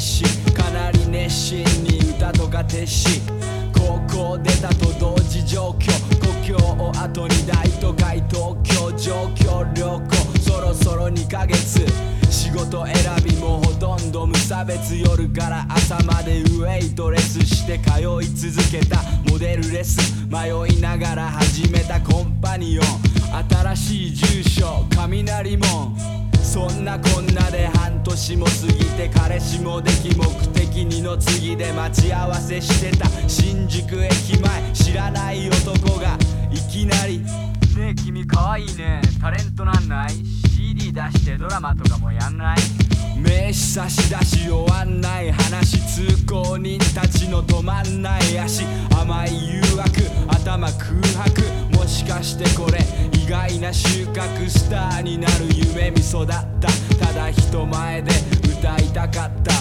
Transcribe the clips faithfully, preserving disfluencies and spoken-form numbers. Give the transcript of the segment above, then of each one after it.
しかなり熱心に歌とか徹し高校出たと同時上京故郷を後に大都会東京上京旅行そろそろにかげつ仕事選びもほとんど無差別夜から朝までウェイトレスして通い続けたモデルレス迷いながら始めたコンパニオン新しい住所雷門そんなこんなで半年も過ぎて彼氏もでき目的にの次で待ち合わせしてた新宿駅前知らない男がいきなりねえ君かわいいねタレントなんない シーディー 出してドラマとかもやんない名刺差し出し終わんない話通行人たちの止まんない足甘い誘惑頭空白もしかしてこれ意外な収穫スターになる夢見育ったただ人前で歌いたかった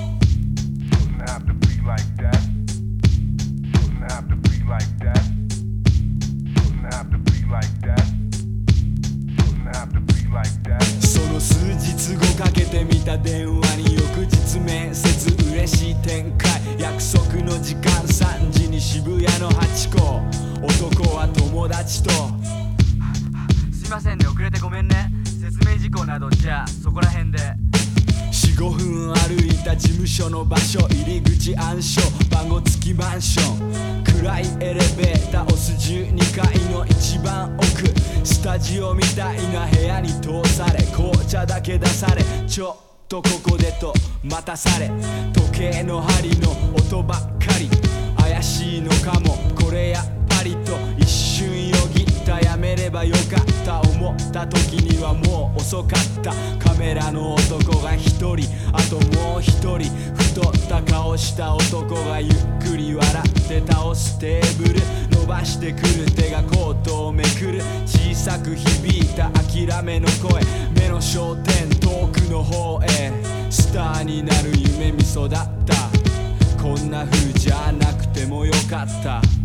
その数日後かけてみた電話に翌日面接嬉しい展開約束の時間さんじに渋谷のハチ公男は友達とすいませんね遅れてごめんね説明事項などじゃあそこら辺で よんごふん歩いた事務所の場所入り口暗証番号付きマンション暗いエレベーター押すじゅうにかいの一番奥スタジオみたいな部屋に通され紅茶だけ出されちょっとここでと待たされ時計の針の音ばっかり怪しいのかもこれやっぱりと一瞬よぎったやめればよかった思った時にはもう遅かったカメラの男が一人あともう一人太った顔した男がゆっくり笑って倒すテーブル伸ばしてくる手がコートをめくる小さく響いた諦めの声目の焦点遠くの方へスターになる夢見育ったこんな風じゃなくてもよかった